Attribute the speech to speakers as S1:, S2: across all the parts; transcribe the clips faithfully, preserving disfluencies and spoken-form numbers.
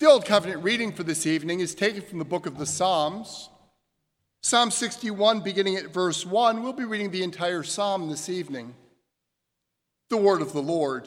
S1: The Old Covenant reading for this evening is taken from the book of the Psalms. Psalm sixty-one, beginning at verse one, we'll be reading the entire psalm this evening. The word of the Lord.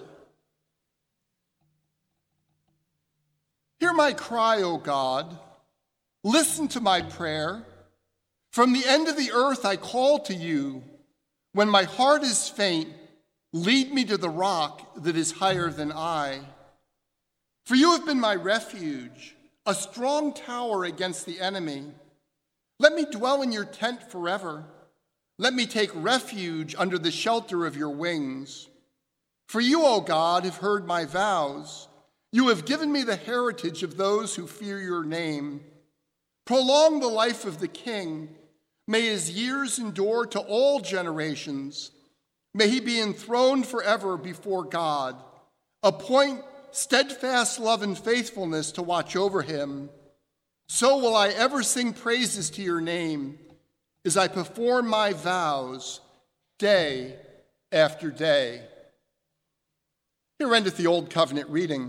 S1: Hear my cry, O God. Listen to my prayer. From the end of the earth I call to you. When my heart is faint, lead me to the rock that is higher than I. For you have been my refuge, a strong tower against the enemy. Let me dwell in your tent forever. Let me take refuge under the shelter of your wings. For you, O God, have heard my vows. You have given me the heritage of those who fear your name. Prolong the life of the king. May his years endure to all generations. May he be enthroned forever before God. Appoint steadfast love and faithfulness to watch over him. So will I ever sing praises to your name as I perform my vows day after day. Here endeth the Old Covenant reading.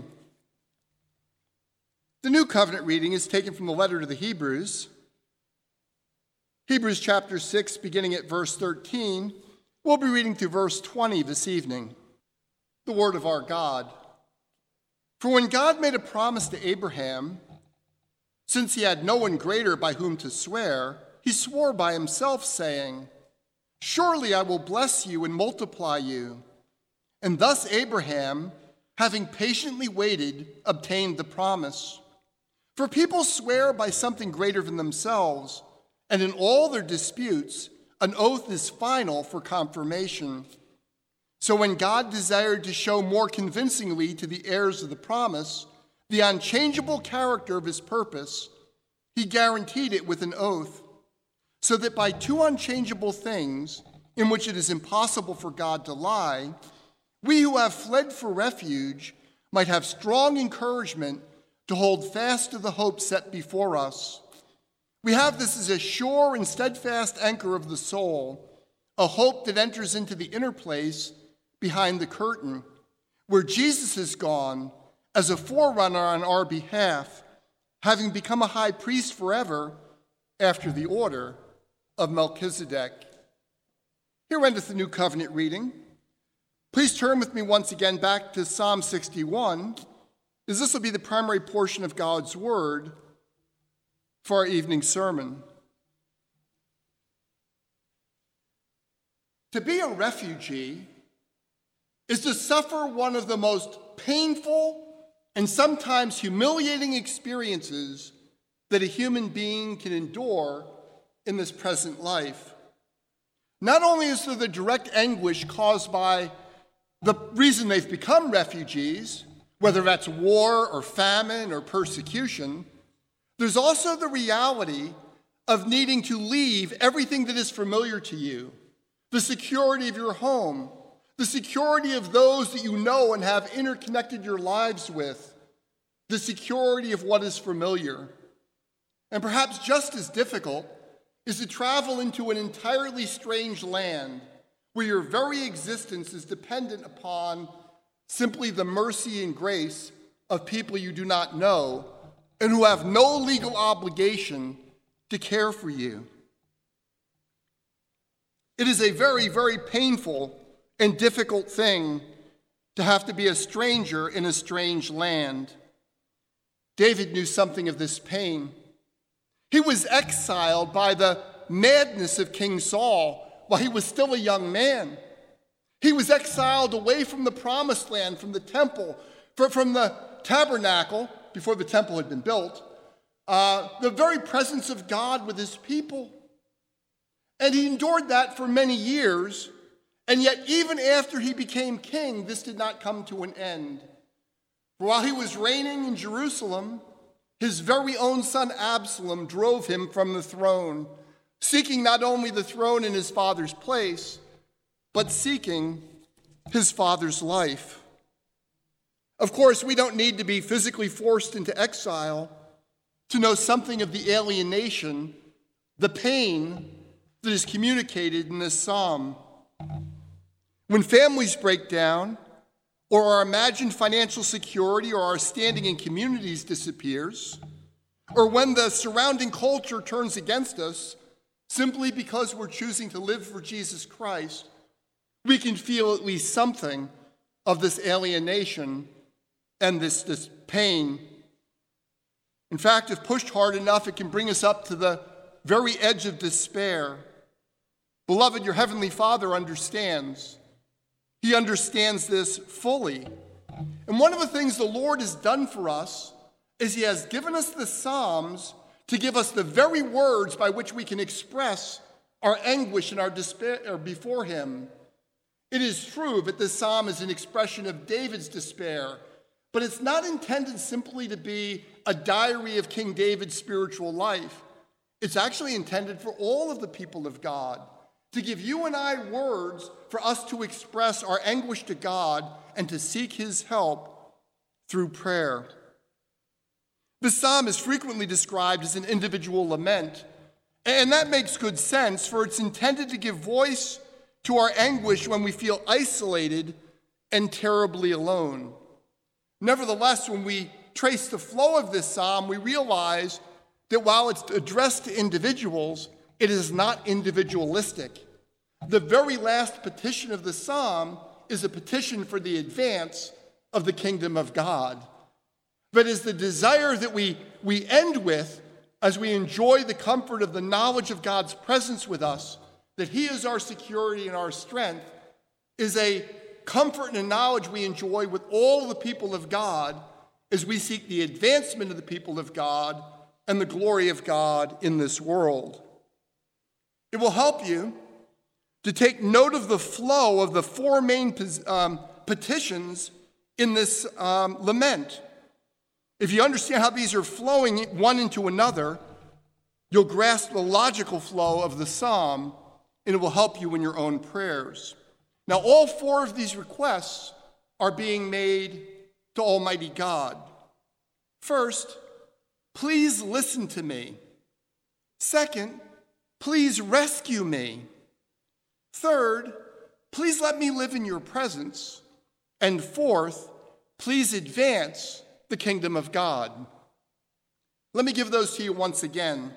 S1: The New Covenant reading is taken from the letter to the Hebrews. Hebrews chapter six, beginning at verse thirteen. We'll be reading through verse twenty this evening. The word of our God. For when God made a promise to Abraham, since he had no one greater by whom to swear, he swore by himself, saying, Surely I will bless you and multiply you. And thus Abraham, having patiently waited, obtained the promise. For people swear by something greater than themselves, and in all their disputes, an oath is final for confirmation. So when God desired to show more convincingly to the heirs of the promise the unchangeable character of his purpose, he guaranteed it with an oath, so that by two unchangeable things, in which it is impossible for God to lie, we who have fled for refuge might have strong encouragement to hold fast to the hope set before us. We have this as a sure and steadfast anchor of the soul, a hope that enters into the inner place behind the curtain, where Jesus has gone as a forerunner on our behalf, having become a high priest forever after the order of Melchizedek. Here endeth the New Covenant reading. Please turn with me once again back to Psalm sixty-one, as this will be the primary portion of God's word for our evening sermon. To be a refugee is to suffer one of the most painful and sometimes humiliating experiences that a human being can endure in this present life. Not only is there the direct anguish caused by the reason they've become refugees, whether that's war or famine or persecution, there's also the reality of needing to leave everything that is familiar to you, the security of your home, the security of those that you know and have interconnected your lives with, the security of what is familiar. And perhaps just as difficult is to travel into an entirely strange land where your very existence is dependent upon simply the mercy and grace of people you do not know and who have no legal obligation to care for you. It is a very, very painful and difficult thing to have to be a stranger in a strange land. David knew something of this pain. He was exiled by the madness of King Saul while he was still a young man. He was exiled away from the promised land, from the temple, from the tabernacle, before the temple had been built, uh, the very presence of God with his people. And he endured that for many years, and yet even after he became king, this did not come to an end. For while he was reigning in Jerusalem, his very own son Absalom drove him from the throne, seeking not only the throne in his father's place, but seeking his father's life. Of course, we don't need to be physically forced into exile to know something of the alienation, the pain that is communicated in this psalm. When families break down, or our imagined financial security or our standing in communities disappears, or when the surrounding culture turns against us simply because we're choosing to live for Jesus Christ, we can feel at least something of this alienation and this, this pain. In fact, if pushed hard enough, it can bring us up to the very edge of despair. Beloved, your Heavenly Father understands. He understands this fully. And one of the things the Lord has done for us is He has given us the Psalms to give us the very words by which we can express our anguish and our despair before Him. It is true that this psalm is an expression of David's despair, but it's not intended simply to be a diary of King David's spiritual life. It's actually intended for all of the people of God, to give you and I words for us to express our anguish to God and to seek His help through prayer. The psalm is frequently described as an individual lament, and that makes good sense, for it's intended to give voice to our anguish when we feel isolated and terribly alone. Nevertheless, when we trace the flow of this psalm, we realize that while it's addressed to individuals, it is not individualistic. The very last petition of the psalm is a petition for the advance of the kingdom of God. That is the desire that we, we end with as we enjoy the comfort of the knowledge of God's presence with us, that He is our security and our strength, is a comfort and a knowledge we enjoy with all the people of God as we seek the advancement of the people of God and the glory of God in this world. It will help you to take note of the flow of the four main um, petitions in this um, lament. If you understand how these are flowing one into another, you'll grasp the logical flow of the psalm, and it will help you in your own prayers. Now, all four of these requests are being made to Almighty God. First, please listen to me. Second, please rescue me. Third, please let me live in your presence. And fourth, please advance the kingdom of God. Let me give those to you once again.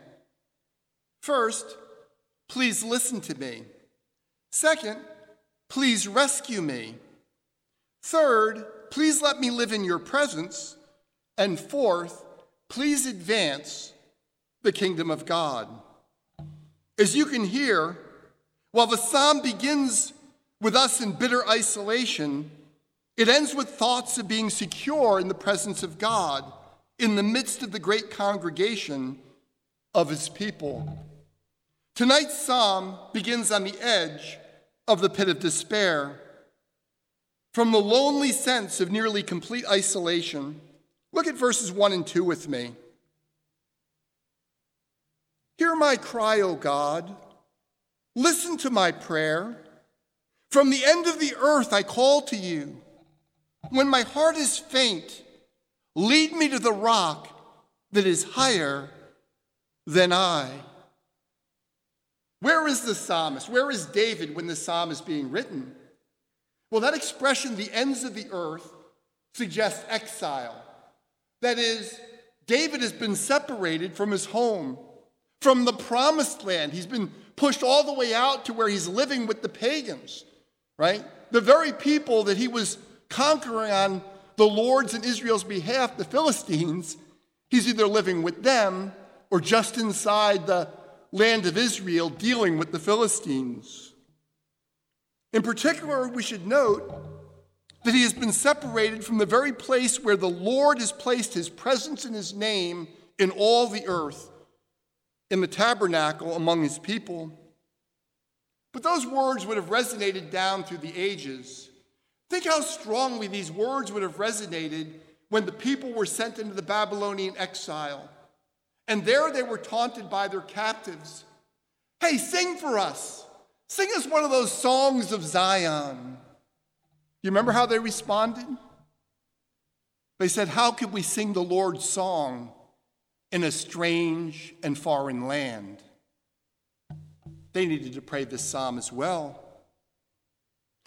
S1: First, please listen to me. Second, please rescue me. Third, please let me live in your presence. And fourth, please advance the kingdom of God. As you can hear, while the psalm begins with us in bitter isolation, it ends with thoughts of being secure in the presence of God in the midst of the great congregation of His people. Tonight's psalm begins on the edge of the pit of despair. From the lonely sense of nearly complete isolation, look at verses one and two with me. Hear my cry, O God. Listen to my prayer. From the end of the earth I call to you. When my heart is faint, lead me to the rock that is higher than I. Where is the psalmist? Where is David when the psalm is being written? Well, that expression, the ends of the earth, suggests exile. That is, David has been separated from his home, from the promised land. He's been pushed all the way out to where he's living with the pagans, right? The very people that he was conquering on the Lord's and Israel's behalf, the Philistines, he's either living with them or just inside the land of Israel dealing with the Philistines. In particular, we should note that he has been separated from the very place where the Lord has placed His presence and His name in all the earth, in the tabernacle among His people. But those words would have resonated down through the ages. Think how strongly these words would have resonated when the people were sent into the Babylonian exile. And there they were taunted by their captives. Hey, sing for us. Sing us one of those songs of Zion. You remember how they responded? They said, how could we sing the Lord's song in a strange and foreign land? They needed to pray this psalm as well.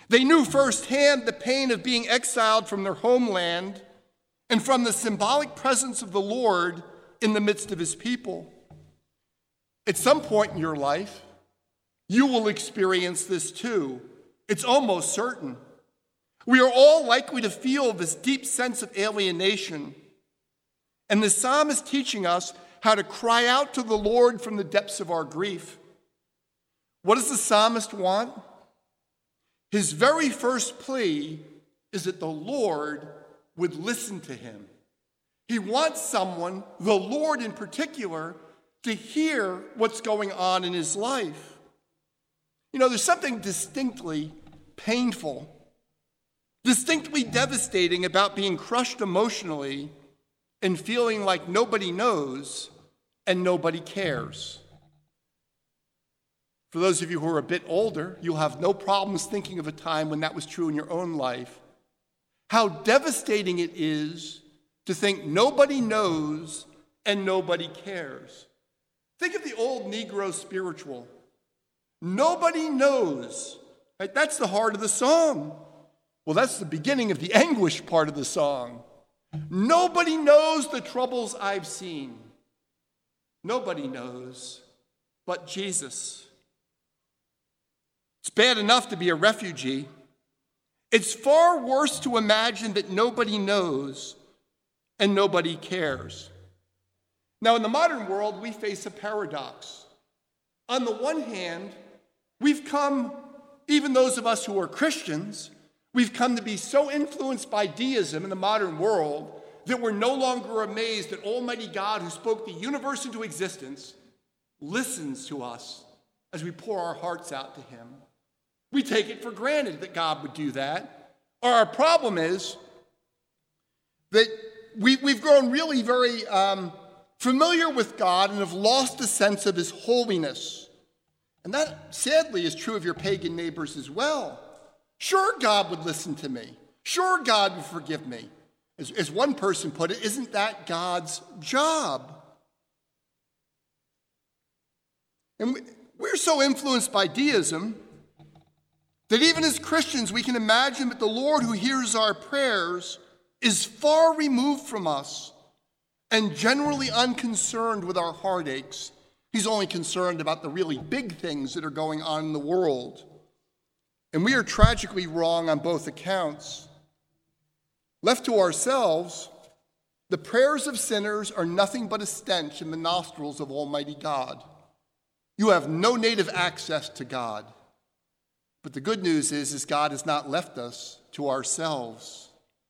S1: They knew firsthand the pain of being exiled from their homeland and from the symbolic presence of the Lord in the midst of his people. At some point in your life, you will experience this too. It's almost certain. We are all likely to feel this deep sense of alienation. And the psalm is teaching us how to cry out to the Lord from the depths of our grief. What does the psalmist want? His very first plea is that the Lord would listen to him. He wants someone, the Lord in particular, to hear what's going on in his life. You know, there's something distinctly painful, distinctly devastating about being crushed emotionally and feeling like nobody knows and nobody cares. For those of you who are a bit older, you'll have no problems thinking of a time when that was true in your own life. How devastating it is to think nobody knows and nobody cares. Think of the old Negro spiritual. Nobody knows. Right? That's the heart of the song. Well, that's the beginning of the anguish part of the song. Nobody knows the troubles I've seen. Nobody knows but Jesus. It's bad enough to be a refugee. It's far worse to imagine that nobody knows and nobody cares. Now, in the modern world, we face a paradox. On the one hand, we've come, even those of us who are Christians, we've come to be so influenced by deism in the modern world that we're no longer amazed that Almighty God, who spoke the universe into existence, listens to us as we pour our hearts out to him. We take it for granted that God would do that. Our problem is that we, we've grown really very um, familiar with God and have lost a sense of his holiness. And that, sadly, is true of your pagan neighbors as well. Sure, God would listen to me. Sure, God would forgive me. As, as one person put it, isn't that God's job? And we, we're so influenced by deism that even as Christians, we can imagine that the Lord who hears our prayers is far removed from us and generally unconcerned with our heartaches. He's only concerned about the really big things that are going on in the world. And we are tragically wrong on both accounts. Left to ourselves, the prayers of sinners are nothing but a stench in the nostrils of Almighty God. You have no native access to God. But the good news is, is God has not left us to ourselves.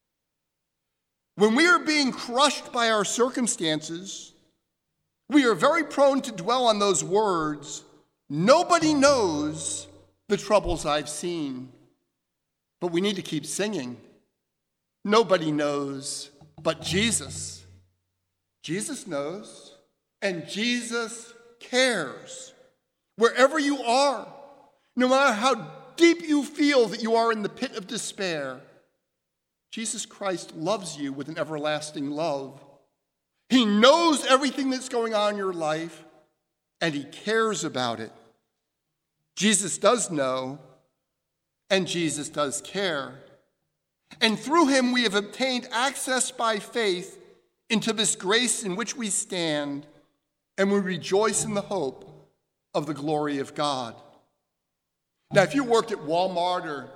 S1: When we are being crushed by our circumstances, we are very prone to dwell on those words, nobody knows the troubles I've seen. But we need to keep singing. Nobody knows but Jesus. Jesus knows, and Jesus cares. Wherever you are, no matter how deep you feel that you are in the pit of despair, Jesus Christ loves you with an everlasting love. He knows everything that's going on in your life, and he cares about it. Jesus does know, and Jesus does care. And through him we have obtained access by faith into this grace in which we stand, and we rejoice in the hope of the glory of God. Now, if you worked at Walmart or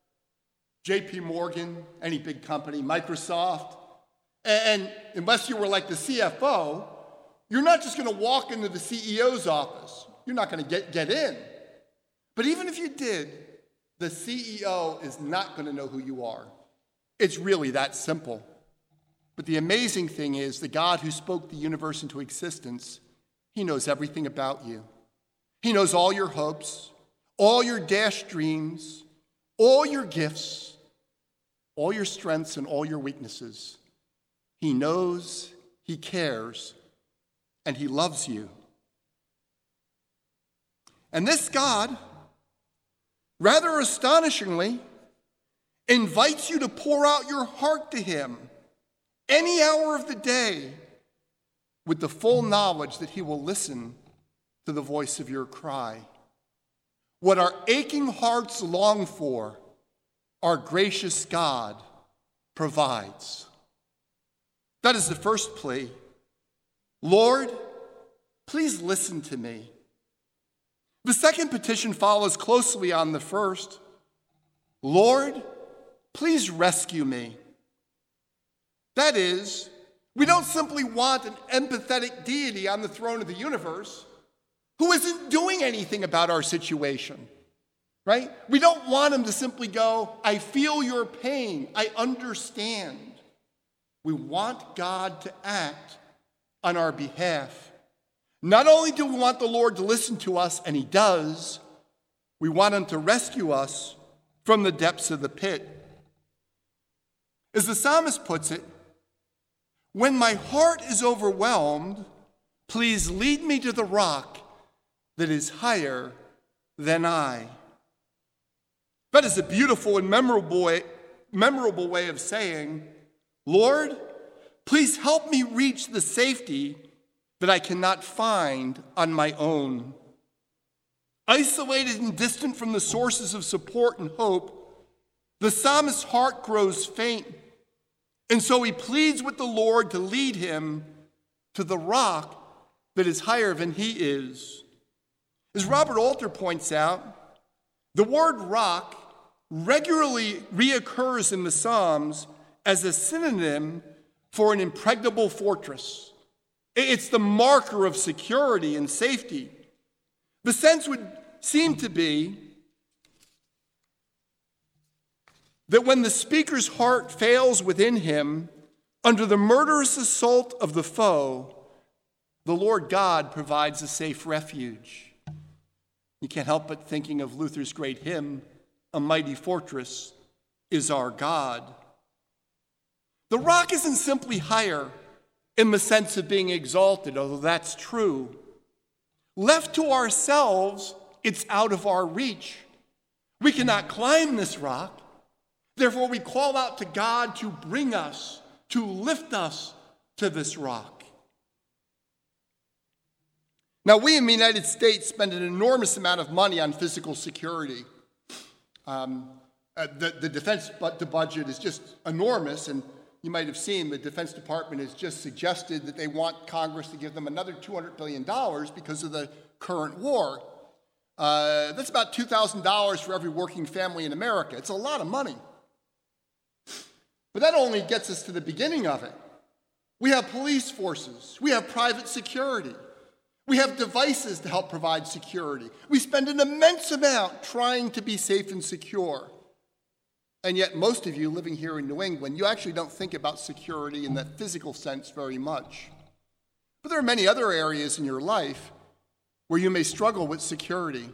S1: J P Morgan, any big company, Microsoft, and unless you were like the C F O, you're not just going to walk into the C E O's office. You're not going to get, get in. But even if you did, the C E O is not going to know who you are. It's really that simple. But the amazing thing is, the God who spoke the universe into existence, he knows everything about you. He knows all your hopes, all your dashed dreams, all your gifts, all your strengths and all your weaknesses. He knows, he cares, and he loves you. And this God, rather astonishingly, invites you to pour out your heart to him any hour of the day with the full knowledge that he will listen to the voice of your cry. What our aching hearts long for our gracious God provides. That is the first plea. Lord, please listen to me. The second petition follows closely on the first. Lord, please rescue me. That is, we don't simply want an empathetic deity on the throne of the universe who isn't doing anything about our situation, right? We don't want him to simply go, I feel your pain, I understand. We want God to act on our behalf. Not only do we want the Lord to listen to us, and he does, we want him to rescue us from the depths of the pit. As the psalmist puts it, when my heart is overwhelmed, please lead me to the rock that is higher than I. That is a beautiful and memorable way, memorable way of saying, Lord, please help me reach the safety that I cannot find on my own. Isolated and distant from the sources of support and hope, the psalmist's heart grows faint, and so he pleads with the Lord to lead him to the rock that is higher than he is. As Robert Alter points out, the word rock regularly reoccurs in the Psalms as a synonym for an impregnable fortress. It's the marker of security and safety. The sense would seem to be that when the speaker's heart fails within him under the murderous assault of the foe, the Lord God provides a safe refuge. You can't help but thinking of Luther's great hymn, A Mighty Fortress is Our God. The rock isn't simply higher in the sense of being exalted, although that's true. Left to ourselves, it's out of our reach. We cannot climb this rock. Therefore, we call out to God to bring us, to lift us to this rock. Now, we in the United States spend an enormous amount of money on physical security. Um, uh, the, the defense bu- the budget is just enormous, and you might have seen the Defense Department has just suggested that they want Congress to give them another two hundred billion dollars because of the current war. Uh, that's about two thousand dollars for every working family in America. It's a lot of money. But that only gets us to the beginning of it. We have police forces. We have private security. We have devices to help provide security. We spend an immense amount trying to be safe and secure. And yet most of you living here in New England, you actually don't think about security in that physical sense very much. But there are many other areas in your life where you may struggle with security.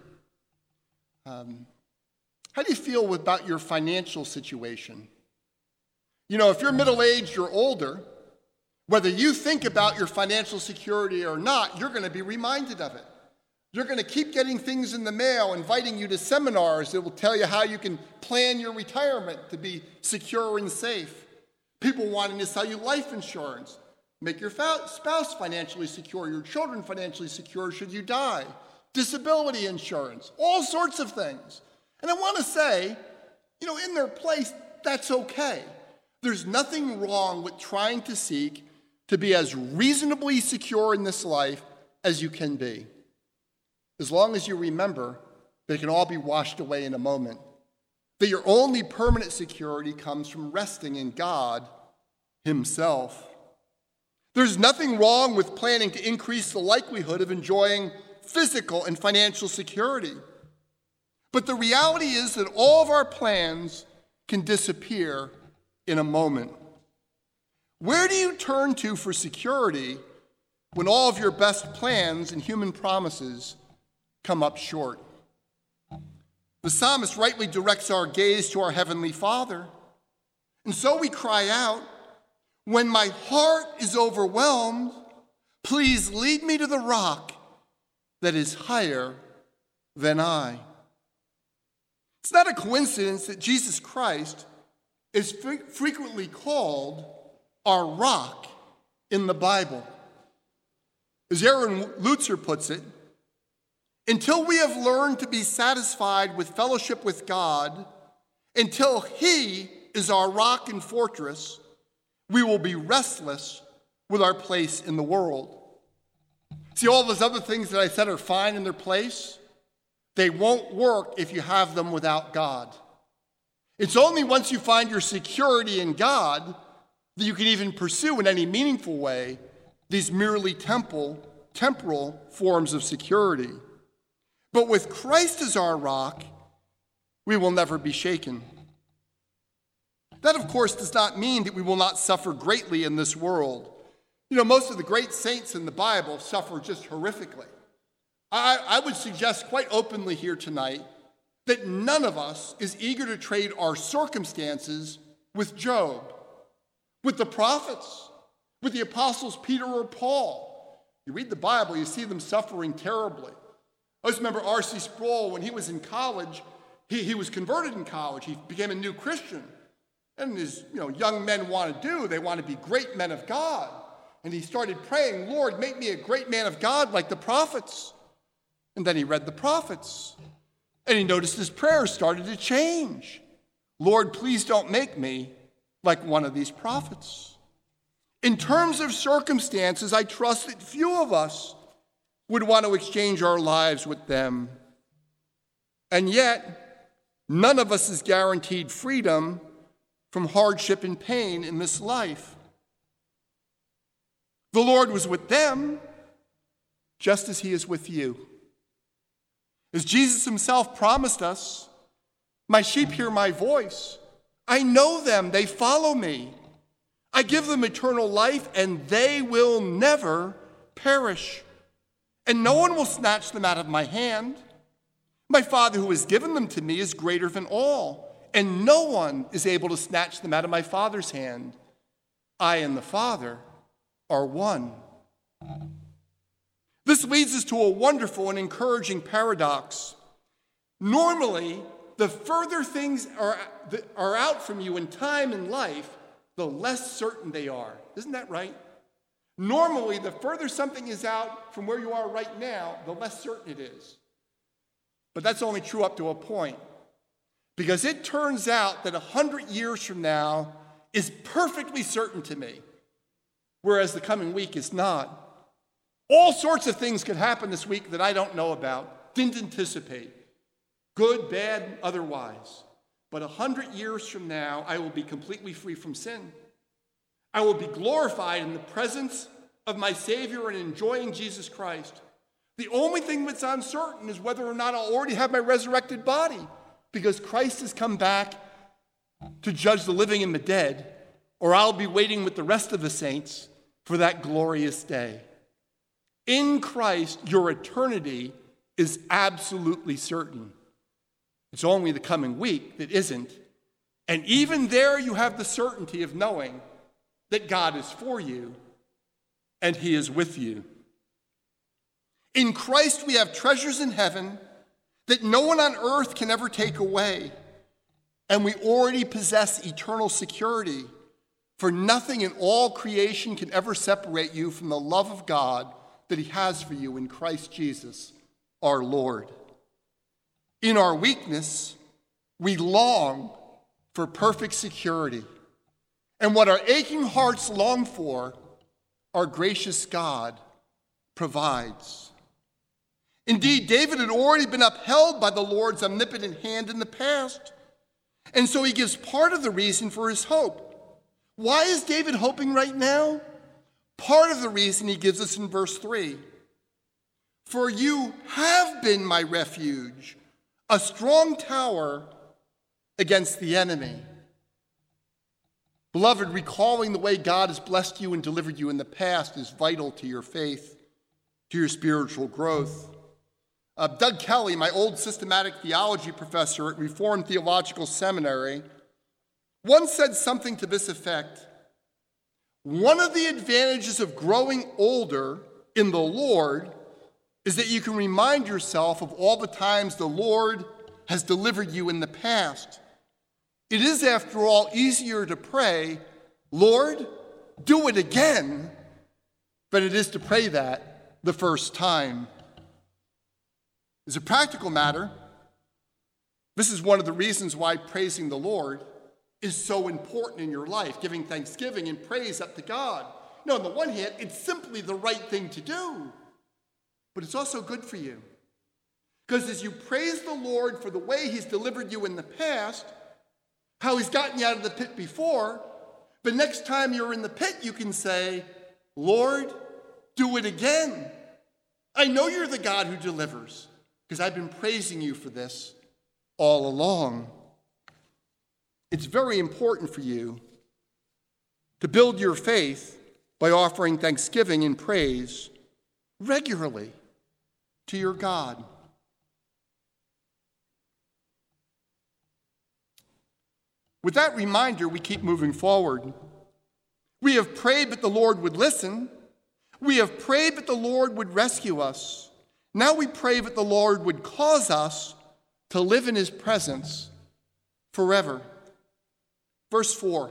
S1: Um, how do you feel about your financial situation? You know, if you're middle-aged or older, whether you think about your financial security or not, you're going to be reminded of it. You're going to keep getting things in the mail, inviting you to seminars that will tell you how you can plan your retirement to be secure and safe. People wanting to sell you life insurance, make your spouse financially secure, your children financially secure should you die, disability insurance, all sorts of things. And I want to say, you know, in their place, that's okay. There's nothing wrong with trying to seek to be as reasonably secure in this life as you can be, as long as you remember that it can all be washed away in a moment, that your only permanent security comes from resting in God himself. There's nothing wrong with planning to increase the likelihood of enjoying physical and financial security. But the reality is that all of our plans can disappear in a moment. Where do you turn to for security when all of your best plans and human promises come up short? The psalmist rightly directs our gaze to our Heavenly Father. And so we cry out, when my heart is overwhelmed, please lead me to the rock that is higher than I. It's not a coincidence that Jesus Christ is fre- frequently called our rock in the Bible. As Aaron Lutzer puts it, until we have learned to be satisfied with fellowship with God Until he is our rock and fortress, we will be restless with our place in the world. See, all those other things that I said are fine in their place. They won't work if you have them without God. It's only once you find your security in God that you can even pursue in any meaningful way these merely temple, temporal forms of security. But with Christ as our rock, we will never be shaken. That, of course, does not mean that we will not suffer greatly in this world. You know, most of the great saints in the Bible suffer just horrifically. I, I would suggest quite openly here tonight that none of us is eager to trade our circumstances with Job, with the prophets, with the apostles Peter or Paul. You read the Bible, you see them suffering terribly. I just remember R C Sproul, when he was in college, he, he was converted in college. He became a new Christian. And as you know, young men want to do, they want to be great men of God. And he started praying, Lord, make me a great man of God like the prophets. And then he read the prophets. And he noticed his prayers started to change. Lord, please don't make me like one of these prophets. In terms of circumstances, I trust that few of us would want to exchange our lives with them. And yet, none of us is guaranteed freedom from hardship and pain in this life. The Lord was with them just as he is with you. As Jesus himself promised us, my sheep hear my voice. I know them, they follow me. I give them eternal life, and they will never perish. And no one will snatch them out of my hand. My Father who has given them to me is greater than all, and no one is able to snatch them out of my Father's hand. I and the Father are one. This leads us to a wonderful and encouraging paradox. Normally, the further things are, are out from you in time and life, the less certain they are. Isn't that right? Normally, the further something is out from where you are right now, the less certain it is. But that's only true up to a point. Because it turns out that a hundred years from now is perfectly certain to me, whereas the coming week is not. All sorts of things could happen this week that I don't know about, didn't anticipate. Good, bad, otherwise. But a hundred years from now, I will be completely free from sin. I will be glorified in the presence of my Savior and enjoying Jesus Christ. The only thing that's uncertain is whether or not I'll already have my resurrected body, because Christ has come back to judge the living and the dead, or I'll be waiting with the rest of the saints for that glorious day. In Christ, your eternity is absolutely certain. It's only the coming week that isn't. And even there, you have the certainty of knowing that God is for you and he is with you. In Christ, we have treasures in heaven that no one on earth can ever take away. And we already possess eternal security, for nothing in all creation can ever separate you from the love of God that he has for you in Christ Jesus, our Lord. In our weakness, we long for perfect security. And what our aching hearts long for, our gracious God provides. Indeed, David had already been upheld by the Lord's omnipotent hand in the past. And so he gives part of the reason for his hope. Why is David hoping right now? Part of the reason he gives us in verse three. For you have been my refuge, a strong tower against the enemy. Beloved, recalling the way God has blessed you and delivered you in the past is vital to your faith, to your spiritual growth. Uh, Doug Kelly, my old systematic theology professor at Reformed Theological Seminary, once said something to this effect. One of the advantages of growing older in the Lord is that you can remind yourself of all the times the Lord has delivered you in the past. It is, after all, easier to pray, Lord, do it again, than it is to pray that the first time. As a practical matter, This is one of the reasons why praising the Lord is so important in your life, giving thanksgiving and praise up to God. No, on the one hand, it's simply the right thing to do, but it's also good for you. Because as you praise the Lord for the way he's delivered you in the past, how he's gotten you out of the pit before, the next time you're in the pit, you can say, Lord, do it again. I know you're the God who delivers, because I've been praising you for this all along. It's very important for you to build your faith by offering thanksgiving and praise regularly to your God. With that reminder, we keep moving forward. We have prayed that the Lord would listen. We have prayed that the Lord would rescue us. Now we pray that the Lord would cause us to live in his presence forever. Verse four.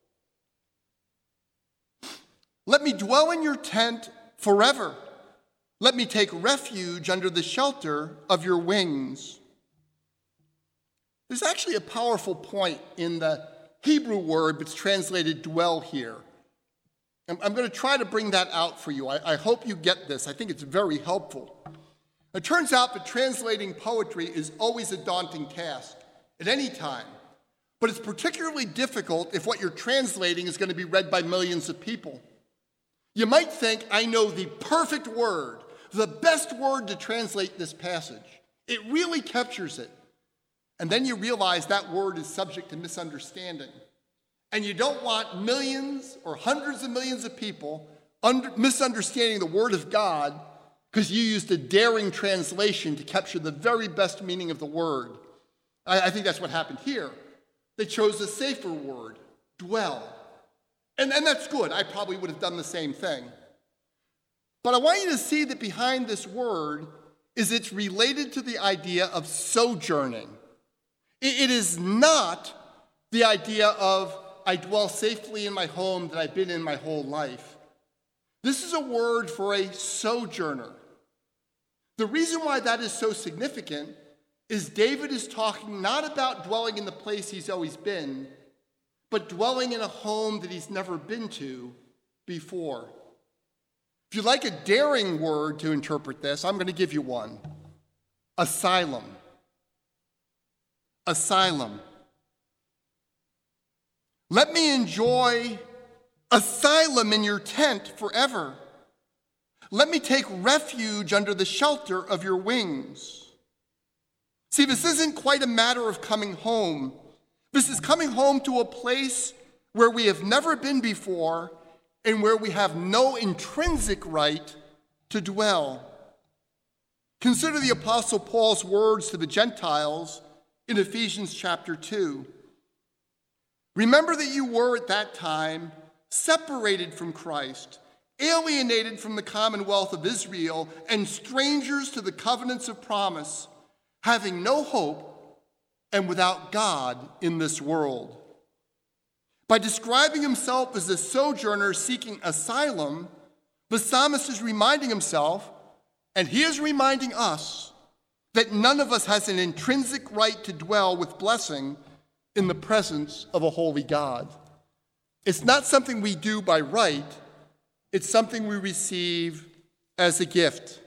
S1: Let me dwell in your tent forever. Let me take refuge under the shelter of your wings. There's actually a powerful point in the Hebrew word that's translated dwell here. I'm, I'm going to try to bring that out for you. I, I hope you get this. I think it's very helpful. It turns out that translating poetry is always a daunting task at any time, but it's particularly difficult if what you're translating is going to be read by millions of people. You might think, I know the perfect word, the best word to translate this passage. It really captures it. And then you realize that word is subject to misunderstanding. And you don't want millions or hundreds of millions of people under, misunderstanding the word of God because you used a daring translation to capture the very best meaning of the word. I, I think that's what happened here. They chose a safer word, dwell. And, and that's good. I probably would have done the same thing. But I want you to see that behind this word is it's related to the idea of sojourning. It is not the idea of I dwell safely in my home that I've been in my whole life. This is a word for a sojourner. The reason why that is so significant is David is talking not about dwelling in the place he's always been, but dwelling in a home that he's never been to before. If you'd like a daring word to interpret this, I'm going to give you one. Asylum. Asylum. Let me enjoy asylum in your tent forever. Let me take refuge under the shelter of your wings. See, this isn't quite a matter of coming home. This is coming home to a place where we have never been before and where we have no intrinsic right to dwell. Consider the Apostle Paul's words to the Gentiles in Ephesians chapter two. Remember that you were at that time separated from Christ, alienated from the commonwealth of Israel, and strangers to the covenants of promise, having no hope and without God in this world. By describing himself as a sojourner seeking asylum, the psalmist is reminding himself, and he is reminding us, that none of us has an intrinsic right to dwell with blessing in the presence of a holy God. It's not something we do by right, it's something we receive as a gift.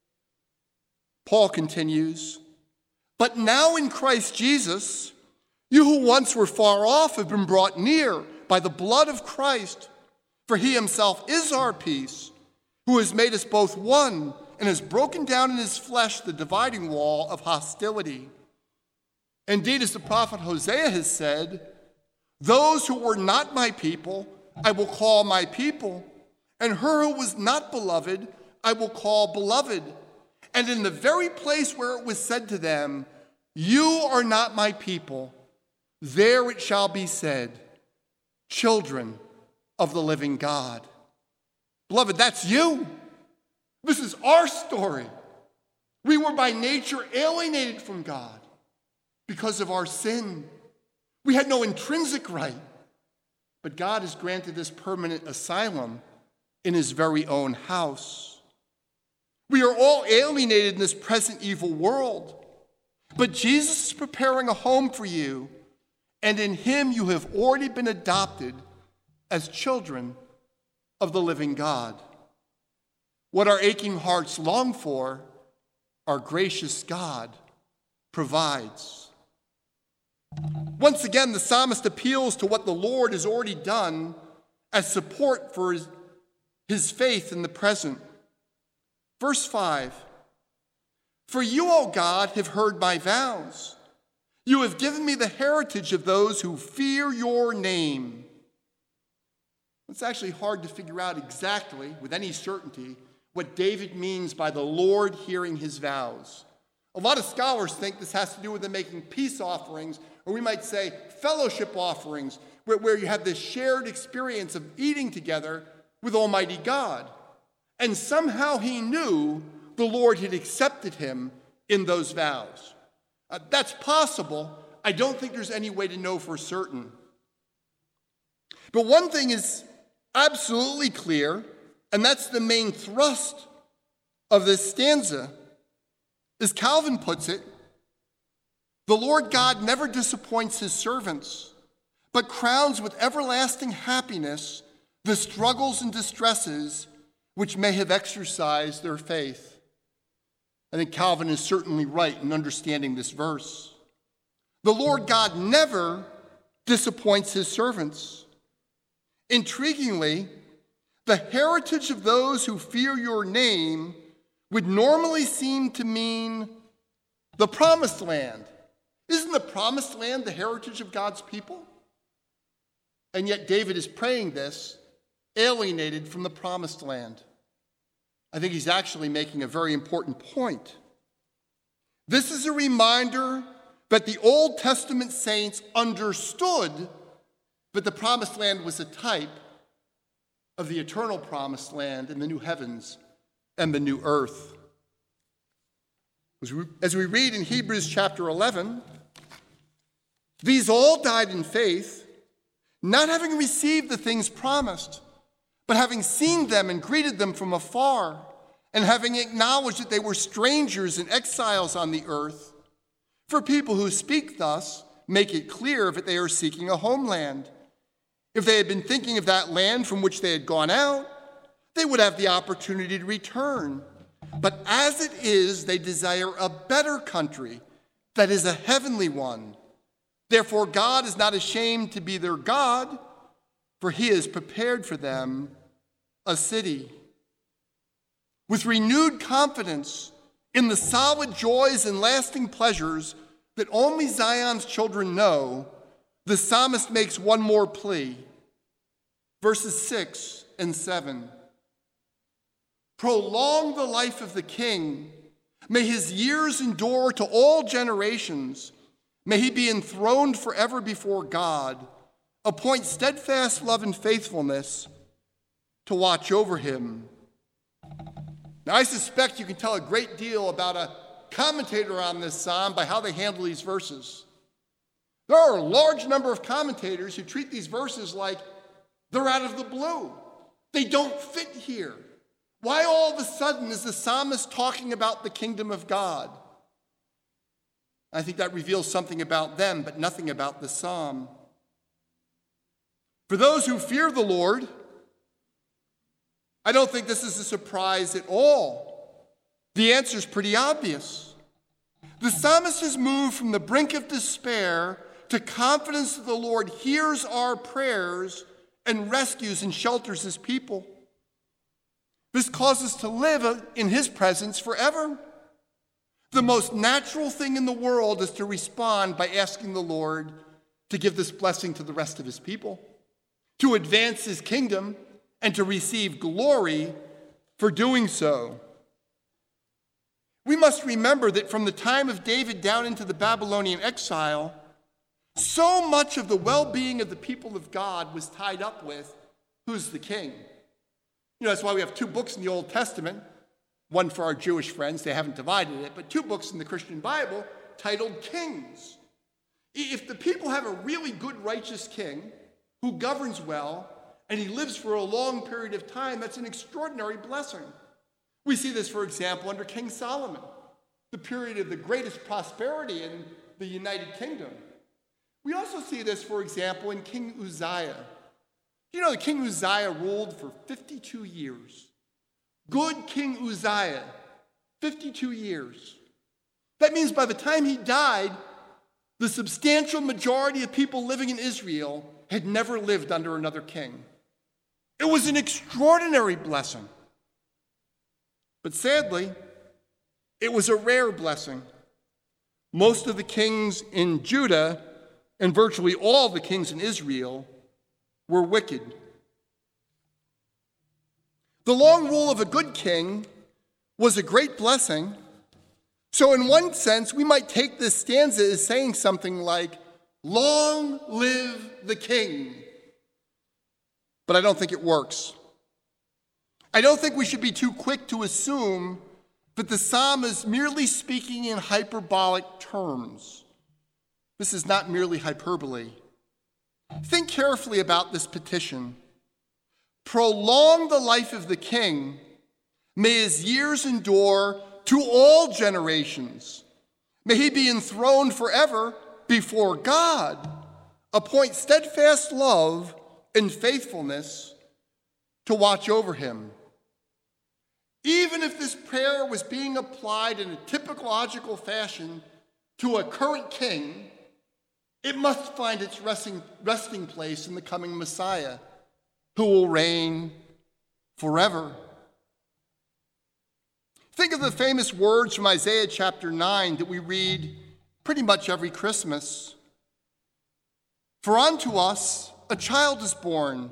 S1: Paul continues, but now in Christ Jesus, you who once were far off have been brought near by the blood of Christ, for he himself is our peace, who has made us both one and has broken down in his flesh the dividing wall of hostility. Indeed, as the prophet Hosea has said, those who were not my people, I will call my people, and her who was not beloved, I will call beloved. And in the very place where it was said to them, you are not my people, there it shall be said, children of the living God. Beloved, that's you. This is our story. We were by nature alienated from God because of our sin. We had no intrinsic right, but God has granted us permanent asylum in his very own house. We are all alienated in this present evil world. But Jesus is preparing a home for you, and in him you have already been adopted as children of the living God. What our aching hearts long for, our gracious God provides. Once again, the psalmist appeals to what the Lord has already done as support for his, his faith in the present. Verse five, "For you, O God, have heard my vows. You have given me the heritage of those who fear your name." It's actually hard to figure out exactly, with any certainty, what David means by the Lord hearing his vows. A lot of scholars think this has to do with them making peace offerings, or we might say fellowship offerings, where, where you have this shared experience of eating together with Almighty God. And somehow he knew the Lord had accepted him in those vows. Uh, that's possible. I don't think there's any way to know for certain. But one thing is absolutely clear, and that's the main thrust of this stanza. As Calvin puts it, the Lord God never disappoints his servants, but crowns with everlasting happiness the struggles and distresses which may have exercised their faith. I think Calvin is certainly right in understanding this verse. The Lord God never disappoints his servants. Intriguingly, the heritage of those who fear your name would normally seem to mean the promised land. Isn't the promised land the heritage of God's people? And yet David is praying this, alienated from the promised land. I think he's actually making a very important point. This is a reminder that the Old Testament saints understood that the promised land was a type of the eternal promised land in the new heavens and the new earth. As we, as we read in Hebrews chapter eleven, these all died in faith, not having received the things promised, but having seen them and greeted them from afar, and having acknowledged that they were strangers and exiles on the earth. For people who speak thus make it clear that they are seeking a homeland. If they had been thinking of that land from which they had gone out, they would have the opportunity to return. But as it is, they desire a better country, that is a heavenly one. Therefore, God is not ashamed to be their God, for he has prepared for them a city. With renewed confidence in the solid joys and lasting pleasures that only Zion's children know, the psalmist makes one more plea. Verses six and seven. Prolong the life of the king. May his years endure to all generations. May he be enthroned forever before God. Appoint steadfast love and faithfulness to watch over him. Now, I suspect you can tell a great deal about a commentator on this psalm by how they handle these verses. There are a large number of commentators who treat these verses like they're out of the blue. They don't fit here. Why all of a sudden is the psalmist talking about the kingdom of God? I think that reveals something about them, but nothing about the psalm. For those who fear the Lord, I don't think this is a surprise at all. The answer is pretty obvious. The psalmist has moved from the brink of despair to confidence that the Lord hears our prayers and rescues and shelters his people. This causes us to live in his presence forever. The most natural thing in the world is to respond by asking the Lord to give this blessing to the rest of his people, to advance his kingdom, and to receive glory for doing so. We must remember that from the time of David down into the Babylonian exile, so much of the well-being of the people of God was tied up with who's the king. You know, that's why we have two books in the Old Testament, one for our Jewish friends, they haven't divided it, but two books in the Christian Bible titled Kings. If the people have a really good, righteous king who governs well, and he lives for a long period of time, that's an extraordinary blessing. We see this, for example, under King Solomon. the period of the greatest prosperity in the United Kingdom. We also see this, for example, in King Uzziah. You know, King Uzziah ruled for fifty-two years. Good King Uzziah, fifty-two years. That means by the time he died, the substantial majority of people living in Israel had never lived under another king. It was an extraordinary blessing. But sadly, it was a rare blessing. Most of the kings in Judah and virtually all the kings in Israel were wicked. The long rule of a good king was a great blessing. So in one sense, we might take this stanza as saying something like, "Long live the king." But I don't think it works. I don't think we should be too quick to assume that the psalm is merely speaking in hyperbolic terms. This is not merely hyperbole. Think carefully about this petition. Prolong the life of the king. May his years endure to all generations. May he be enthroned forever before God. Appoint steadfast love and faithfulness to watch over him. Even if this prayer was being applied in a typological fashion to a current king, it must find its resting, resting place in the coming Messiah, who will reign forever. Think of the famous words from Isaiah chapter nine that we read pretty much every Christmas. For unto us a child is born,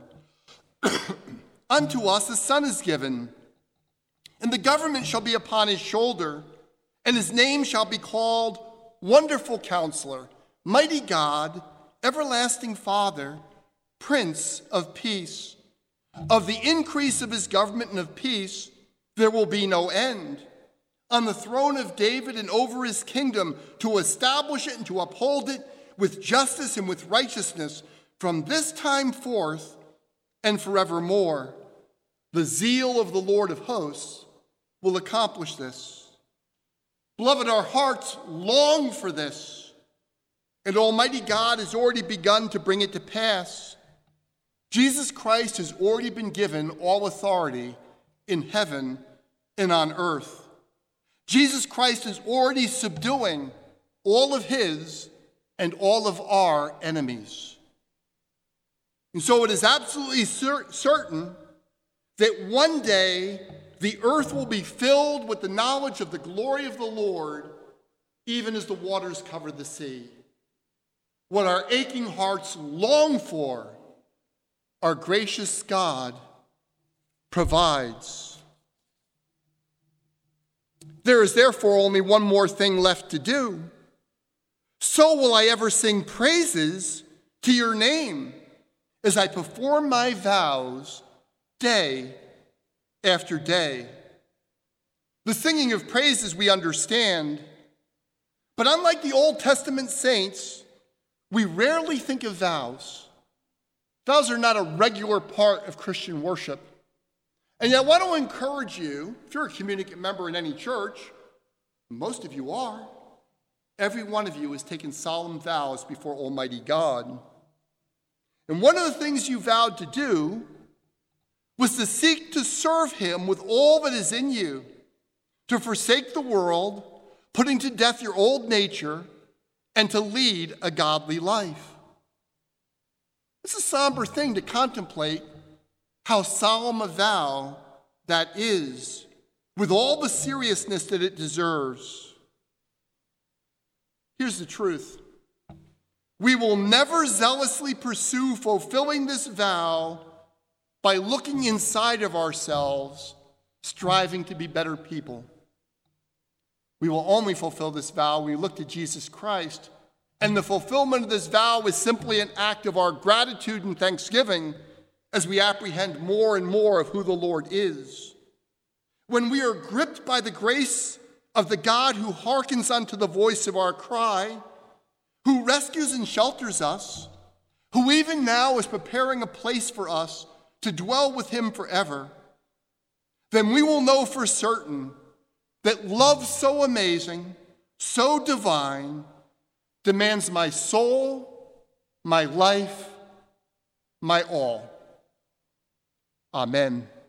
S1: unto us a son is given, and the government shall be upon his shoulder, and his name shall be called Wonderful Counselor, Mighty God, Everlasting Father, Prince of Peace. Of the increase of his government and of peace there will be no end. On the throne of David and over his kingdom, to establish it and to uphold it with justice and with righteousness from this time forth and forevermore. The zeal of the Lord of hosts will accomplish this. Beloved, our hearts long for this, and Almighty God has already begun to bring it to pass. Jesus Christ has already been given all authority in heaven and on earth. Jesus Christ is already subduing all of his and all of our enemies. And so it is absolutely cer- certain that one day the earth will be filled with the knowledge of the glory of the Lord, even as the waters cover the sea. What our aching hearts long for, our gracious God provides. There is therefore only one more thing left to do. So will I ever sing praises to your name as I perform my vows day after day. The singing of praises we understand, but unlike the Old Testament saints, we rarely think of vows. Vows are not a regular part of Christian worship. And yet I want to encourage you, if you're a communicant member in any church, most of you are, every one of you has taken solemn vows before Almighty God. And one of the things you vowed to do was to seek to serve him with all that is in you, to forsake the world, putting to death your old nature, and to lead a godly life. It's a somber thing to contemplate how solemn a vow that is, with all the seriousness that it deserves. Here's the truth. We will never zealously pursue fulfilling this vow by looking inside of ourselves, striving to be better people. We will only fulfill this vow when we look to Jesus Christ, and the fulfillment of this vow is simply an act of our gratitude and thanksgiving as we apprehend more and more of who the Lord is. When we are gripped by the grace of the God who hearkens unto the voice of our cry, who rescues and shelters us, who even now is preparing a place for us to dwell with him forever, then we will know for certain that love so amazing, so divine, demands my soul, my life, my all. Amen.